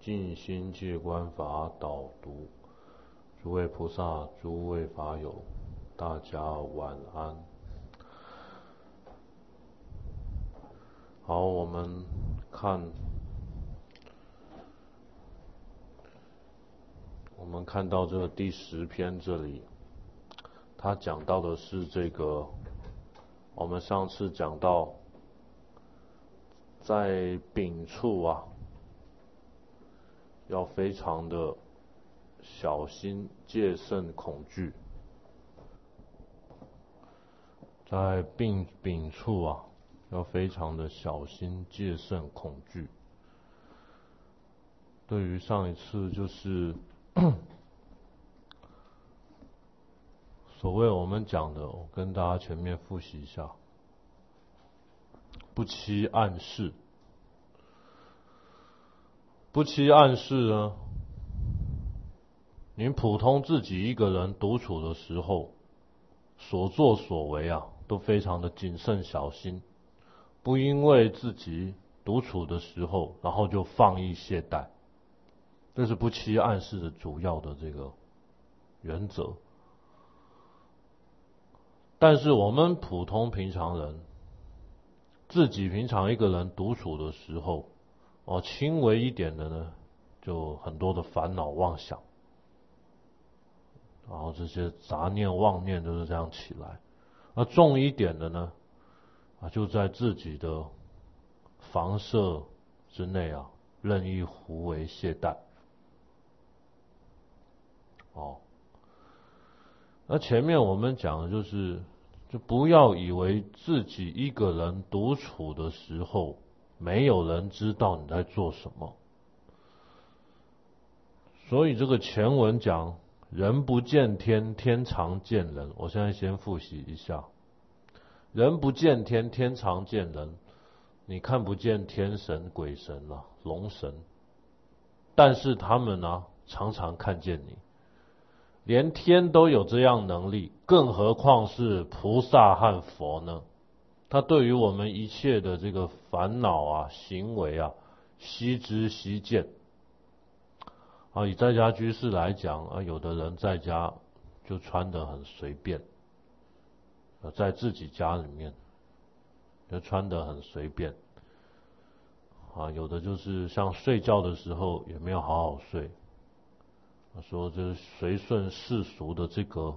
静心戒观法导读，诸位菩萨、诸位法友，大家晚安。好，我们看到这个第10篇这里，他讲到的是这个，我们上次讲到，在丙处啊，要非常的小心戒慎恐惧，在丙处啊，要非常的小心戒慎恐惧。对于上一次就是所谓我们讲的，我跟大家前面复习一下，不期暗示。不期暗示呢，您普通自己一个人独处的时候，所作所为啊，都非常的谨慎小心，不因为自己独处的时候，然后就放逸懈怠，这是不期暗示的主要的这个原则。但是我们普通平常人，自己平常一个人独处的时候，轻微一点的呢，就很多的烦恼妄想，然后这些杂念妄念就是这样起来。那重一点的呢，就在自己的房舍之内啊，任意胡为懈怠。那前面我们讲的就是，就不要以为自己一个人独处的时候，没有人知道你在做什么。所以这个前文讲人不见天，天常见人。我现在先复习一下，人不见天，天常见人。你看不见天神、鬼神啊、龙神，但是他们呢，常常看见你。连天都有这样能力，更何况是菩萨和佛呢？他对于我们一切的这个烦恼啊、行为啊，悉知悉见。以在家居士来讲，有的人在家就穿得很随便，在自己家里面就穿得很随便，有的就是像睡觉的时候也没有好好睡，说这是随顺世俗的这个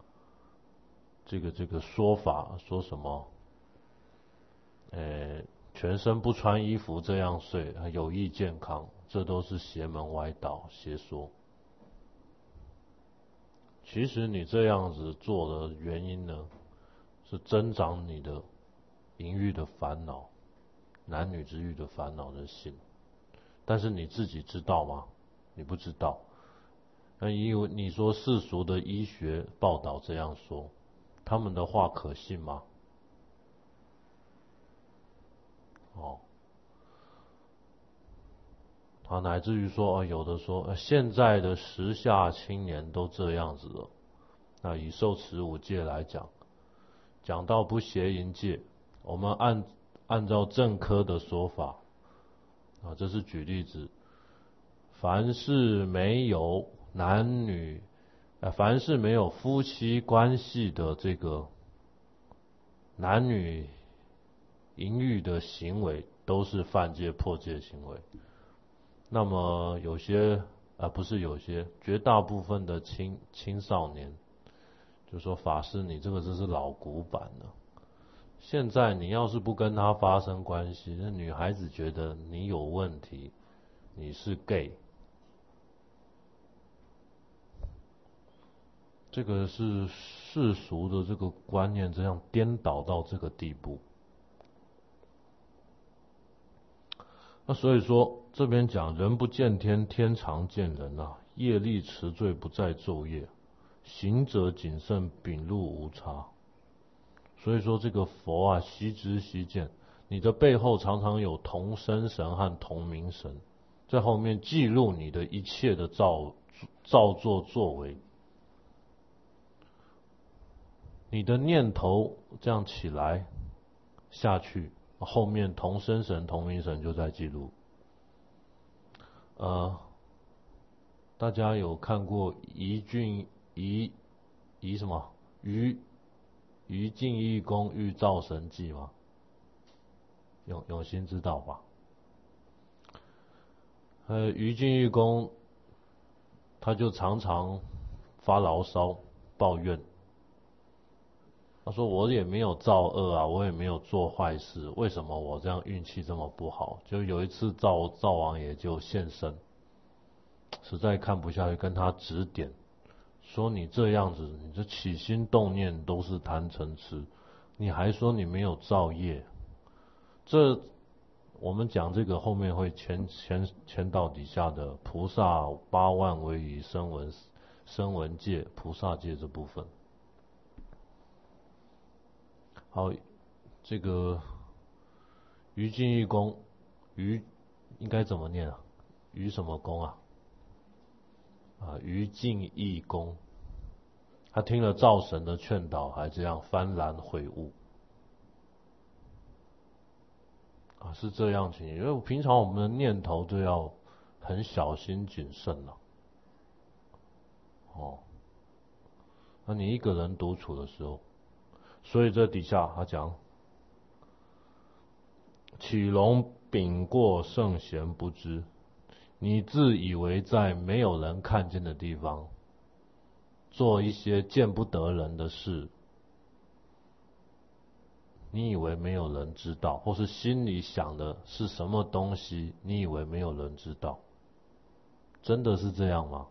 说法，说什么，全身不穿衣服这样睡有益健康，这都是邪门歪道邪说。其实你这样子做的原因呢，是增长你的淫欲的烦恼，男女之欲的烦恼的心。但是你自己知道吗？你不知道。那因为你说世俗的医学报道这样说，他们的话可信吗？乃至于说，有的说，现在的时下青年都这样子了。那以受持五戒来讲到不邪淫戒，我们按照正科的说法，这是举例子，凡是没有男女，凡是没有夫妻关系的这个男女淫欲的行为，都是犯戒破戒行为。那么有些不是有些，绝大部分的青少年就说，法师你这个真是老古板了，现在你要是不跟他发生关系，那女孩子觉得你有问题，你是 gay。 这个是世俗的这个观念这样颠倒到这个地步。那所以说这边讲人不见天，天常见人啊，业力持罪不在昼夜，行者谨慎，秉入无差。所以说这个佛啊，悉知悉见，你的背后常常有同生神和同名神在后面记录你的一切的造作作为。你的念头这样起来下去，后面同生神同名神就在记录。 大家有看过宜什么于禁义公遇灶神记吗？永兴知道吧？于禁义公他就常常发牢骚抱怨，他说我也没有造恶啊，我也没有做坏事，为什么我这样运气这么不好？就有一次灶王爷就现身，实在看不下去，跟他指点，说你这样子，你这起心动念都是贪嗔痴，你还说你没有造业，这我们讲这个后面会牵到底下的菩萨8万为于声闻界、菩萨界这部分。好，这个于禁义公，于应该怎么念啊？于什么公啊？于禁义公，他听了灶神的劝导，还这样幡然悔悟。是这样情形，因为平常我们的念头都要很小心谨慎了。那你一个人独处的时候，所以这底下他讲，启容禀过圣贤不知，你自以为在没有人看见的地方，做一些见不得人的事，你以为没有人知道，或是心里想的是什么东西，你以为没有人知道，真的是这样吗？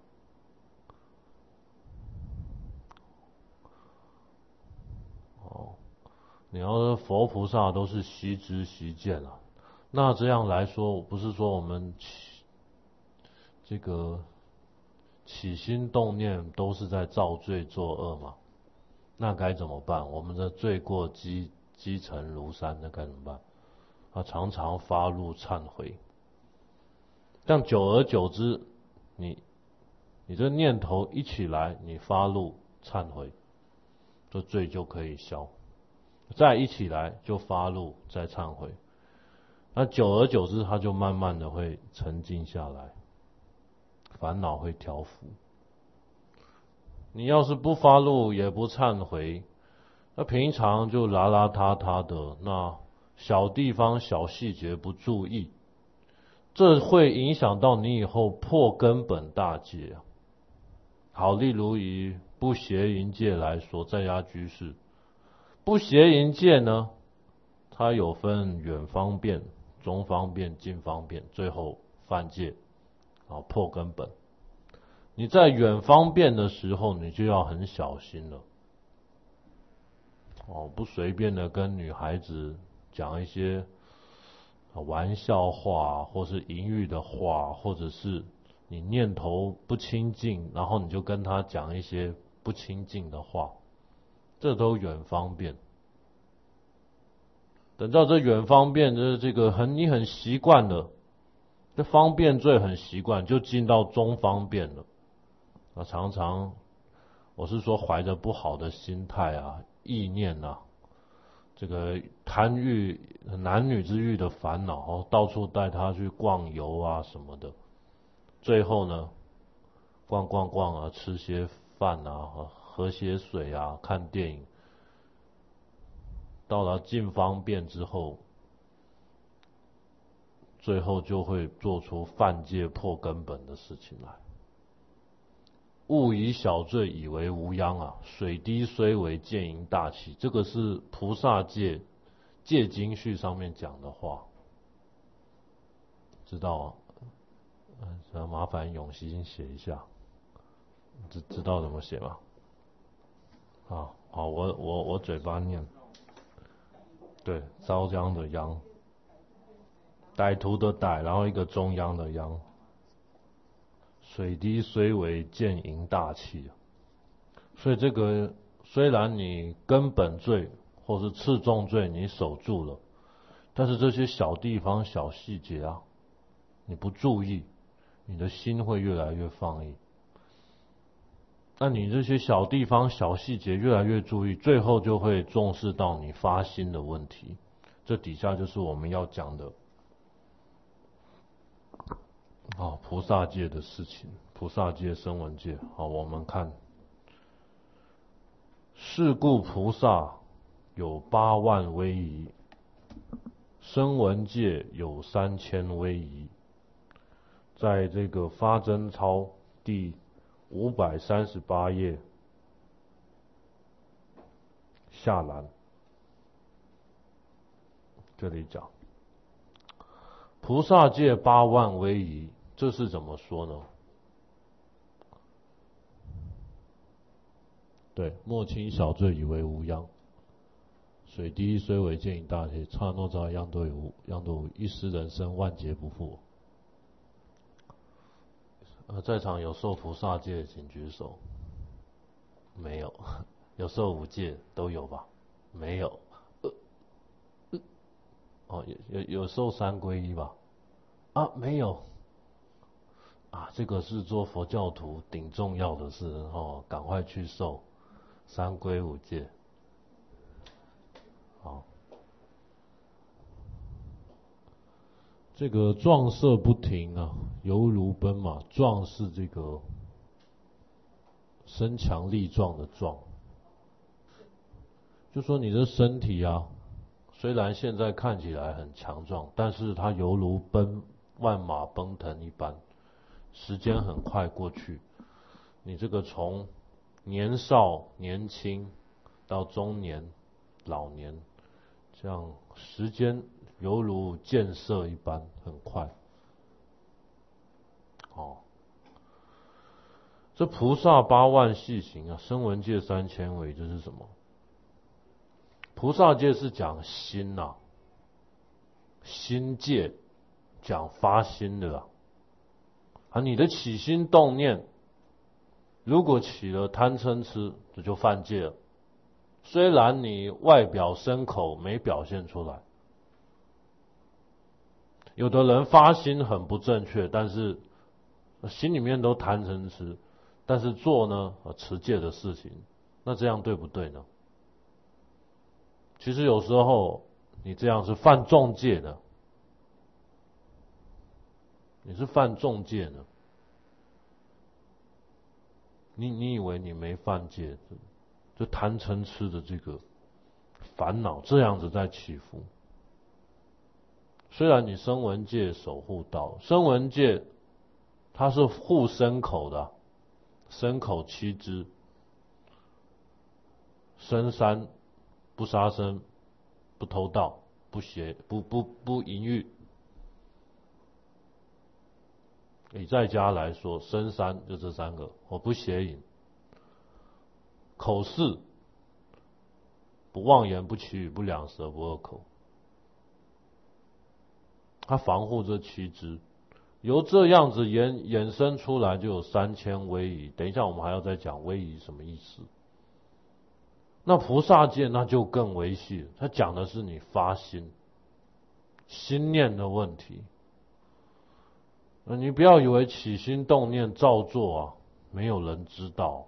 你要说佛菩萨都是悉知悉见啊，那这样来说，不是说我们这个起心动念都是在造罪作恶吗？那该怎么办？我们的罪过积成如山，那该怎么办？常常发怒忏悔，但久而久之，你这念头一起来，你发怒忏悔，这罪就可以消。再一起来就发怒，再忏悔，那久而久之，他就慢慢的会沉静下来，烦恼会调伏。你要是不发怒也不忏悔，那平常就邋邋遢遢的，那小地方小细节不注意，这会影响到你以后破根本大戒。好，例如以不邪淫戒来说，在家居士。不邪淫戒呢，它有分远方便、中方便、近方便，最后犯戒，破根本。你在远方便的时候，你就要很小心了。不随便的跟女孩子讲一些玩笑话，或是淫欲的话，或者是你念头不清净，然后你就跟她讲一些不清净的话。这都远方便，等到这远方便的这个你很习惯了，这方便罪很习惯，就进到中方便了。常常我是说怀着不好的心态意念这个贪欲、男女之欲的烦恼，到处带他去逛游什么的，最后呢，逛吃些饭喝些水看电影，到了近方便之后，最后就会做出犯戒破根本的事情来。勿以小罪以为无殃水滴虽为见淫大器，这个是菩萨戒经序上面讲的话，知道麻烦永熙写一下，知道怎么写吗？好，我嘴巴念，对，招殃的殃，歹徒的歹，然后一个中央的央。水滴虽为见淫大器，所以这个虽然你根本罪或是次重罪你守住了，但是这些小地方小细节你不注意，你的心会越来越放逸。那你这些小地方小细节越来越注意，最后就会重视到你发心的问题。这底下就是我们要讲的菩萨界的事情，菩萨界、声闻界。好，我们看，是故菩萨有8万威仪，声闻界有3000威仪。在这个发真操第538页下栏，这里讲菩萨界8万威仪，这是怎么说呢？对，莫轻小罪以为无恙，水滴虽为见一大铁，刹那遭殃多无，殃多无，一失人生万劫不复。在场有受菩萨戒请举手。没有。有受5戒都有吧？没有。有受3皈依吧？没有。这个是做佛教徒顶重要的事哦，赶快去受3皈5戒。好，这个壮色不停啊，犹如奔马。壮是这个身强力壮的壮，就说你的身体啊，虽然现在看起来很强壮，但是它犹如万马奔腾一般，时间很快过去。你这个从年少年轻到中年老年，这样时间犹如箭射一般，很快。这菩萨8万细行啊，声闻界3000威，这是什么？菩萨界是讲心啊，心界讲发心的你的起心动念，如果起了贪嗔痴，这就犯戒了。虽然你外表身口没表现出来，有的人发心很不正确，但是心里面都贪嗔痴，但是做呢持戒的事情，那这样对不对呢？其实有时候你这样是犯重戒的，你是犯重戒的。你以为你没犯戒，就贪嗔痴的这个烦恼这样子在起伏。虽然你声闻戒守护道，声闻戒它是护身口的，身口7支，身3，不杀生，不偷盗，不淫欲。以在家来说，身3就这3个，我不邪淫，口4，不妄言，不绮语，不两舌，不恶口。它防护这7支，由这样子衍生出来就有3000威仪。等一下我们还要再讲威仪什么意思。那菩萨戒那就更维系了，它讲的是你发心、心念的问题。你不要以为起心动念照做没有人知道。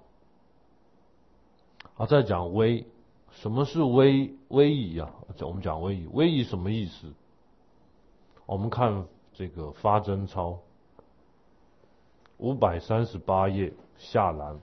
再讲威，什么是威仪啊？我们讲威仪，威仪什么意思？我们看这个发真操538页下栏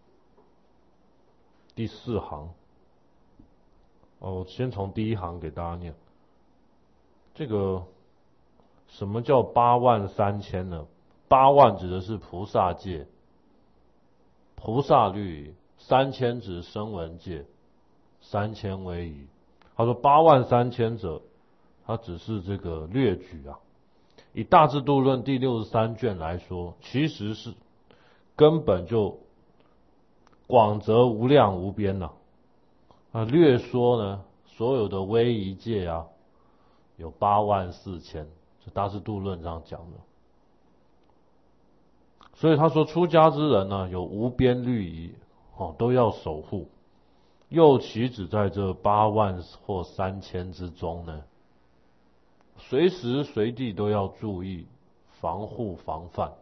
第4行。我先从第1行给大家念。这个什么叫8万3000呢？8万指的是菩萨戒，菩萨律仪；3000指声闻戒，3000威仪。他说8万3000者，它只是这个略举啊。以大智度论第63卷来说，其实是根本就广则无量无边了。略说呢，所有的威仪戒有8万4000，这大智度论上讲的。所以他说出家之人呢，有无边律仪都要守护。又岂止在这8万或3000之中呢？随时随地都要注意防护防范。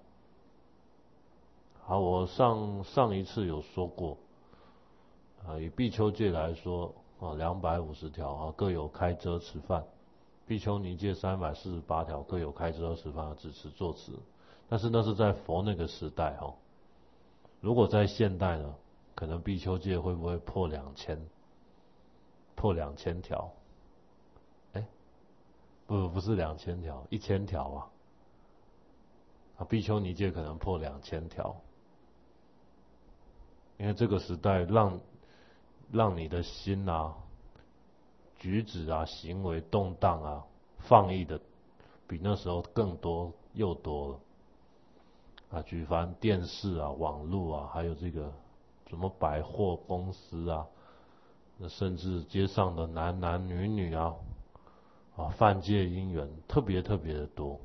我上一次有说过，以比丘戒来说250条各有开遮持犯；比丘尼戒348条各有开遮持犯，只持坐持。 但是那是在佛那个时代哈。如果在现代呢，可能比丘戒会不会破2000？破2000条？不是2000条，1000条啊。比丘尼戒可能破2000条，因为这个时代让你的心啊、举止啊、行为动荡啊、放逸的，比那时候更多又多了。举凡电视啊、网络啊，还有这个什么百货公司啊，甚至街上的男男女女啊，犯戒姻缘特别的多。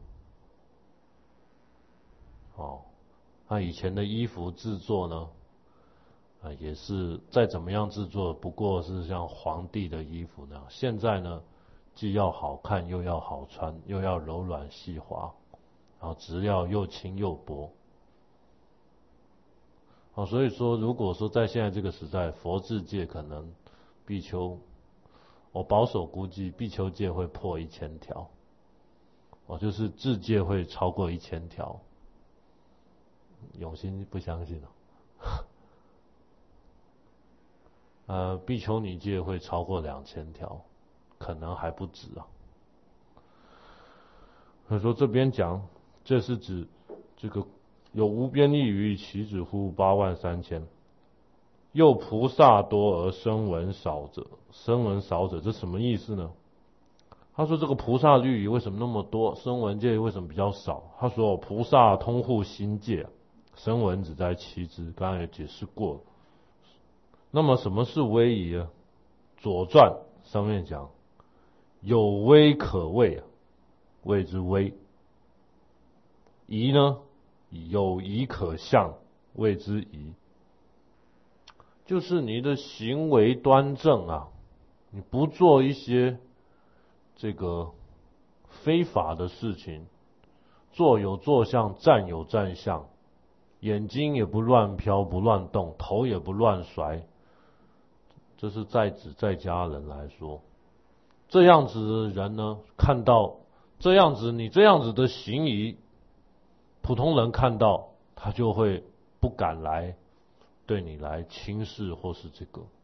那以前的衣服制作呢，也是再怎么样制作，不过是像皇帝的衣服那样。现在呢，既要好看，又要好穿，又要柔软细滑，然后质料又轻又薄。所以说，如果说在现在这个时代，佛制戒可能比丘，我保守估计比丘戒会破1000条，就是制戒会超过1000条。永兴不相信比丘尼戒会超过2000条，可能还不止啊。所以说这边讲，这是指这个有无边地狱，岂止乎83000？又菩萨多而声闻少者，声闻少者，这什么意思呢？他说这个菩萨律仪为什么那么多，声闻戒为什么比较少？他说菩萨通护心戒，声闻只在其支，刚刚也解释过了。那么什么是威仪呢？左传上面讲，有威可畏，谓之威；仪呢，有仪可象，谓之仪。就是你的行为端正啊，你不做一些这个非法的事情，坐有坐相，站有站相，眼睛也不乱飘不乱动，头也不乱甩。这是在指在家人来说，这样子的人呢，看到这样子你这样子的行仪，普通人看到他就会不敢来对你来轻视，或是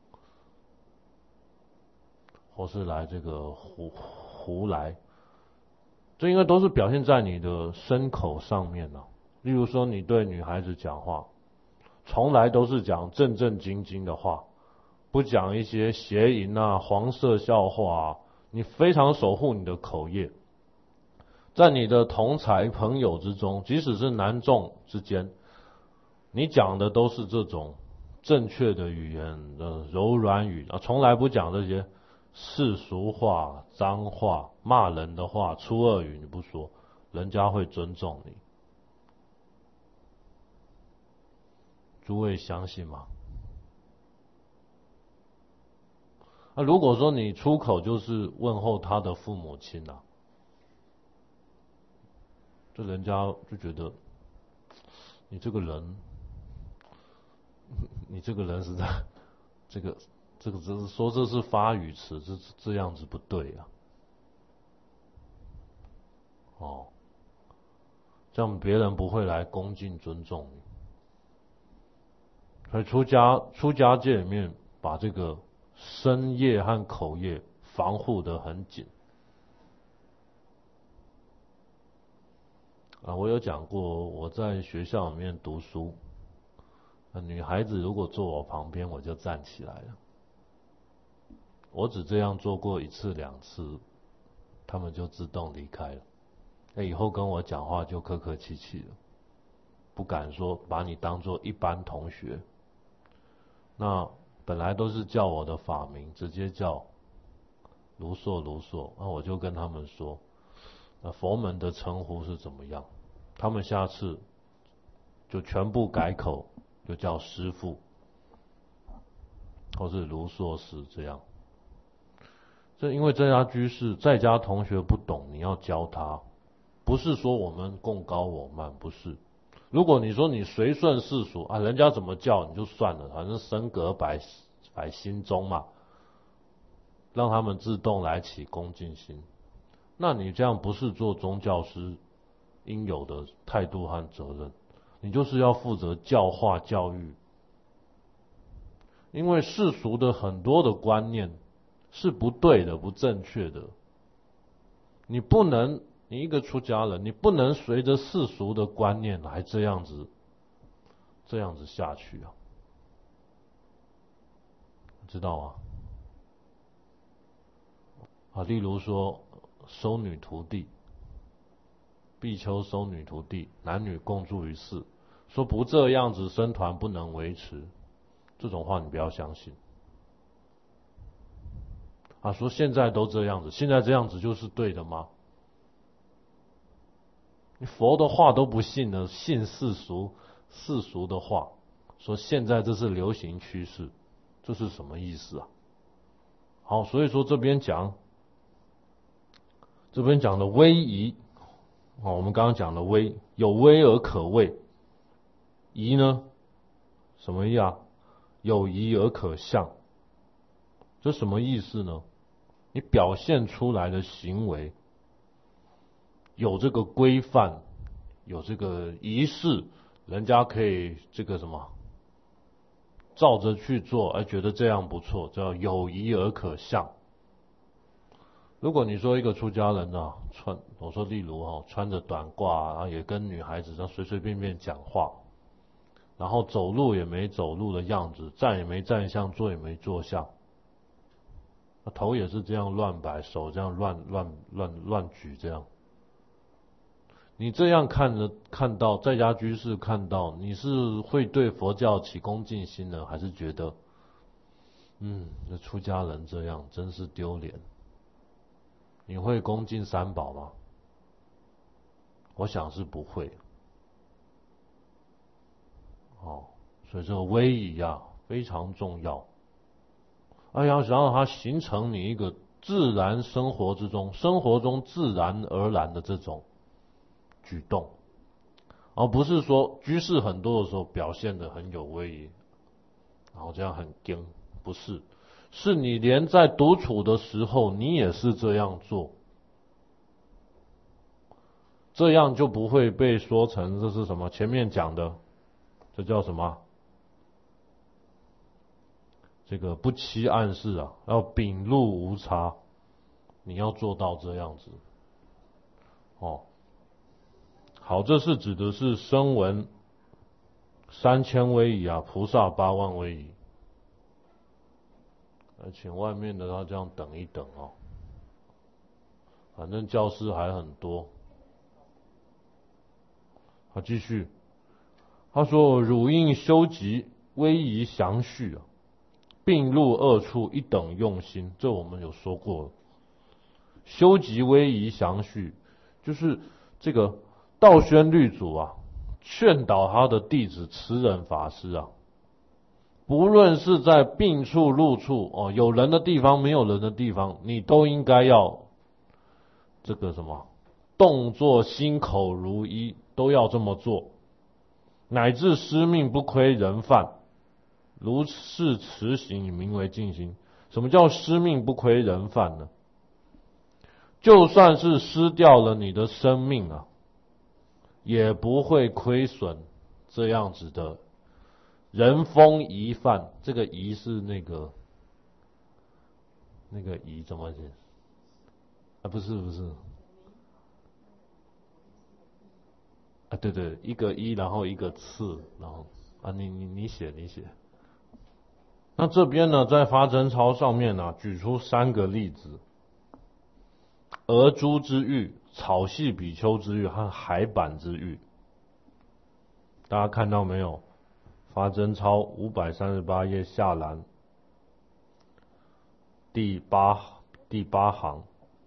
来这个胡来，这应该都是表现在你的身口上面啊。例如说，你对女孩子讲话，从来都是讲正正经经的话，不讲一些邪淫啊、黄色笑话啊。你非常守护你的口业，在你的同才朋友之中，即使是男众之间，你讲的都是这种正确的语言的柔软语啊，从来不讲这些世俗话、脏话、骂人的话、粗恶语，你不说，人家会尊重你。诸位相信吗？如果说你出口就是问候他的父母亲啊，这人家就觉得你这个人实在这个只是说这是发语词，这样子不对啊。这样别人不会来恭敬尊重你。所以出家戒里面把这个身业和口业防护得很紧。我有讲过，我在学校里面读书，女孩子如果坐我旁边，我就站起来了。我只这样做过1次2次，她们就自动离开了。以后跟我讲话就客客气气了，不敢说把你当作一般同学。那本来都是叫我的法名，直接叫卢硕，那我就跟他们说，佛门的称呼是怎么样？他们下次就全部改口，就叫师父，或是卢硕师这样。这因为在家居士、在家同学不懂，你要教他，不是说我们共高我慢，不是。如果你说你随顺世俗啊，人家怎么叫你就算了，反正身隔摆心中嘛，让他们自动来起恭敬心。那你这样不是做宗教师， 应有的态度和责任，你就是要负责教化教育。因为世俗的很多的观念是不对的、不正确的，你不能，你一个出家人，你不能随着世俗的观念来这样子下去啊，知道吗？例如说收女徒弟，比丘收女徒弟，男女共住于寺，说不这样子僧团不能维持，这种话你不要相信。说现在都这样子，现在这样子就是对的吗？你佛的话都不信了，信世俗的话，说现在这是流行趋势，这是什么意思啊？好，所以说这边讲的威仪，我们刚刚讲的威，有威而可畏，仪呢，什么意啊？有仪而可象，这什么意思呢？你表现出来的行为有这个规范，有这个仪式，人家可以这个什么照着去做，觉得这样不错，叫有仪而可象。如果你说一个出家人啊，我说例如穿着短褂也跟女孩子随随便便讲话，然后走路也没走路的样子，站也没站相，坐也没坐相，头也是这样乱摆，手这样乱举这样。你这样看到在家居士看到，你是会对佛教起恭敬心呢，还是觉得这出家人这样真是丢脸？你会恭敬三宝吗？我想是不会。所以这个威仪非常重要。想让它形成你一个自然生活中自然而然的这种举动，而不是说居士很多的时候表现得很有威仪，然后这样很硬，不是，是你连在独处的时候你也是这样做，这样就不会被说成这是什么前面讲的，这叫什么？这个不欺暗示要秉入无差，你要做到这样子。好，这是指的是声闻3000威仪菩萨8万威仪。请外面的他这样等一等反正教室还很多。好，继续。他说：汝应修集威仪详序并入二处一等用心，这我们有说过了。修集威仪详序，就是这个道宣律祖劝导他的弟子持忍法师不论是在病处入处有人的地方没有人的地方，你都应该要这个什么动作心口如一，都要这么做，乃至师命不亏人犯，如是持行，以名为静心。什么叫师命不亏人犯呢？就算是失掉了你的生命也不会亏损这样子的人风仪范。这个仪是那个仪怎么解？不是对，一个一然后一个次，然后你写。那这边呢，在发真钞上面举出3个例子：鹅珠之玉、草系比丘之玉和海板之玉。大家看到没有？发真钞538页下栏第八行。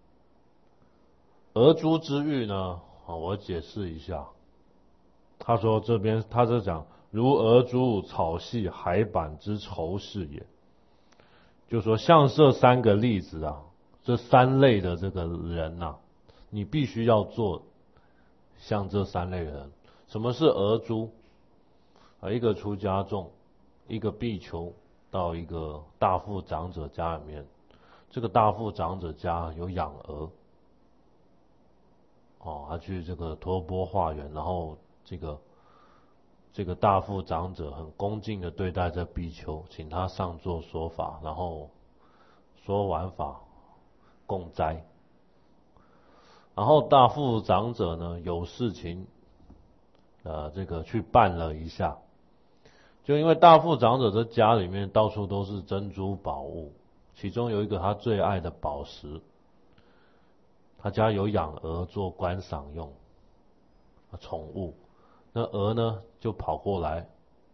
鹅珠之玉呢，我解释一下。他说这边他是讲如鹅珠、草系、海板之仇是也，就说像这3个例子这3类的这个人你必须要做像这3类人。什么是鹅珠？一个出家众，一个比丘到一个大富长者家里面，这个大富长者家有养鹅他去这个托钵化缘，然后这个大富长者很恭敬的对待这比丘，请他上座说法，然后说完法供斋。然后大富长者呢有事情这个去办了一下，就因为大富长者的家里面到处都是珍珠宝物，其中有一个他最爱的宝石，他家有养鹅做观赏用宠物，那鹅呢就跑过来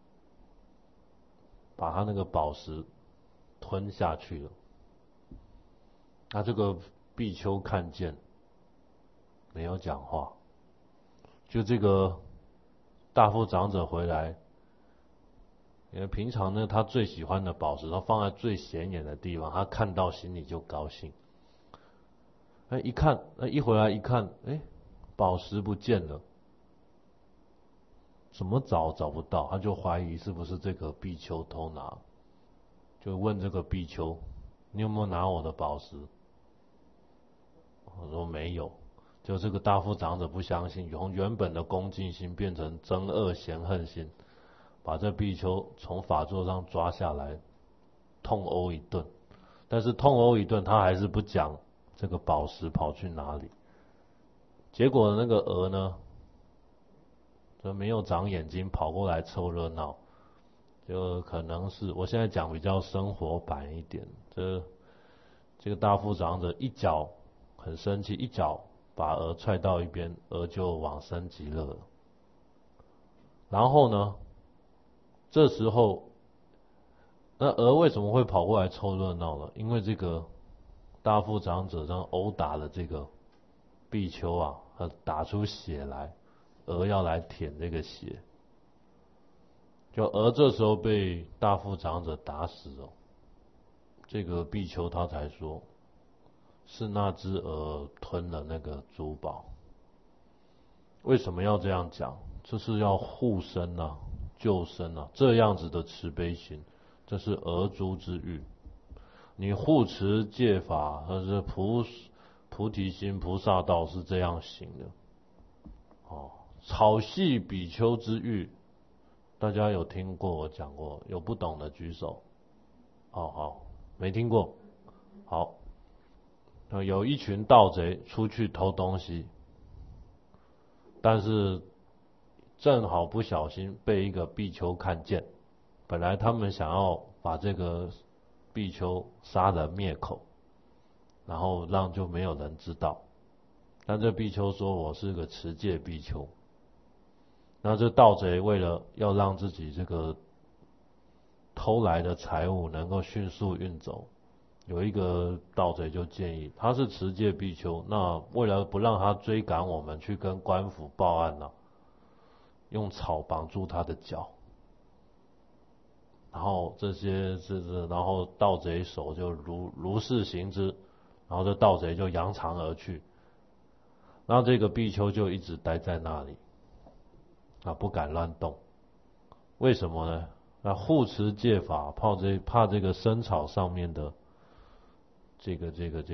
把他那个宝石吞下去了。那这个比丘看见没有讲话，就这个大富长者回来，因为平常呢他最喜欢的宝石他放在最显眼的地方，他看到心里就高兴。一看，一回来一看，宝石不见了，怎么找不到，他就怀疑是不是这个比丘偷拿，就问这个比丘，你有没有拿我的宝石？我说没有。就这个大富长者不相信，从原本的恭敬心变成憎恶嫌恨心，把这比丘从法座上抓下来，痛殴一顿。但是痛殴一顿，他还是不讲这个宝石跑去哪里。结果那个鹅呢，就没有长眼睛，跑过来凑热闹。就可能是我现在讲比较生活版一点，这个大富长者一脚很生气，一脚把鹅踹到一边，鹅就往生极乐了。然后呢，这时候那鹅为什么会跑过来凑热闹呢？因为这个大富长者让殴打了这个比丘他打出血来，鹅要来舔这个血，就鹅这时候被大富长者打死了。这个比丘他才说，是那只鹅吞了那个珠宝。为什么要这样讲？这是要护身救身这样子的慈悲心，这是鹅珠之欲。你护持戒法，或是菩提心、菩萨道是这样行的。草系比丘之欲，大家有听过我讲过？有不懂的举手。好，没听过。好，有一群盗贼出去偷东西，但是正好不小心被一个比丘看见，本来他们想要把这个比丘杀人灭口，然后让就没有人知道。但这比丘说我是个持戒比丘，那这盗贼为了要让自己这个偷来的财物能够迅速运走，有一个盗贼就建议他是持戒比丘，那为了不让他追赶我们去跟官府报案用草绑住他的脚，然后然后盗贼手就如是行之，然后这盗贼就扬长而去。然后这个比丘就一直待在那里不敢乱动。为什么呢？护持戒法，怕这个生草上面的这个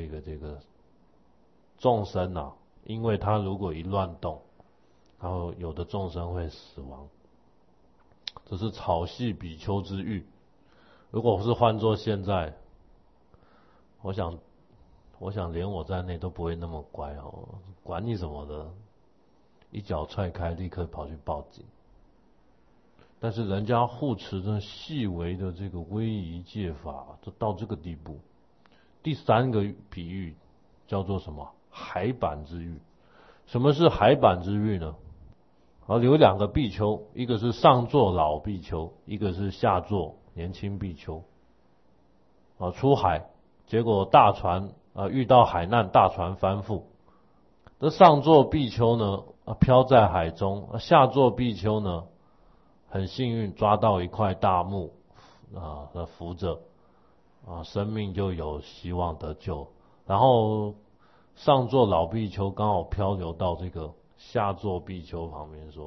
众生因为他如果一乱动，然后有的众生会死亡。这是草系比丘之欲。如果是换作现在，我想连我在内都不会那么乖管你什么的，一脚踹开，立刻跑去报警。但是人家护持这细微的这个威仪戒法，就到这个地步。第三个比喻叫做什么？海板之欲。什么是海板之欲呢？有两个比丘，一个是上座老比丘，一个是下座年轻比丘。出海，结果大船遇到海难，大船翻覆。这上座比丘呢飘在海中，下座比丘呢很幸运抓到一块大木扶着生命就有希望得救。然后上座老比丘刚好漂流到这个下座比丘旁边说，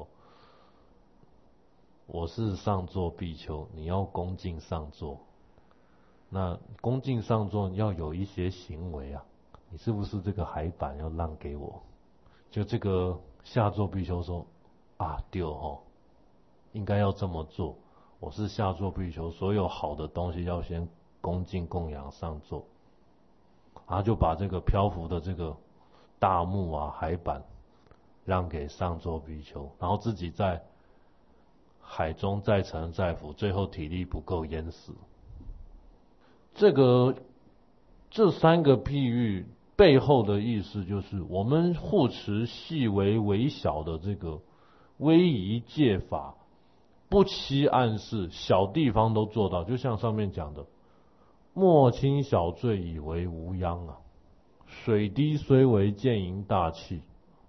我是上座比丘，你要恭敬上座。那恭敬上座要有一些行为你是不是这个海板要让给我？ 就这个下座比丘说啊，对哦，应该要这么做。我是下座比丘，所有好的东西要先恭敬供养上座。然后就把这个漂浮的这个大木啊、海板让给上座比丘，然后自己在海中载沉载浮，最后体力不够淹死。这三个譬喻背后的意思就是，我们护持细微微小的这个威仪戒法，不欺暗示，小地方都做到，就像上面讲的，莫轻小罪以为无殃啊，水滴虽为见盈大器。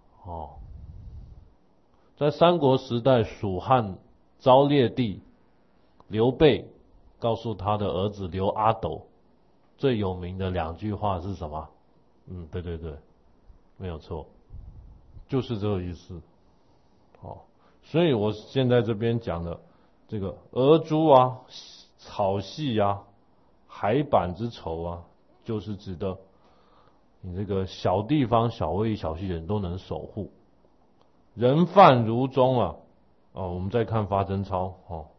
在三国时代，蜀汉昭烈帝刘备告诉他的儿子刘阿斗，最有名的2句话是什么？对对对，没有错，就是这个意思。所以我现在这边讲的这个鹅珠啊、草系啊、海板之仇啊，就是指的你这个小地方、小威仪、小细节都能守护。人犯如中啊，我们再看发真钞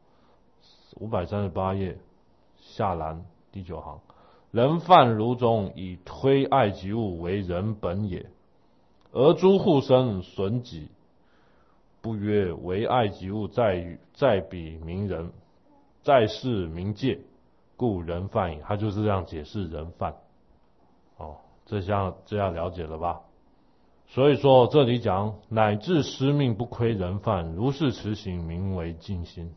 538页下栏第9行，人犯如中，以推爱及物为人本也。而诸护身损己，不曰为爱及物在彼名人，在世名戒，故人犯也。他就是这样解释人犯。这样了解了吧？所以说这里讲乃至失命不亏人犯，如是持行名为尽心。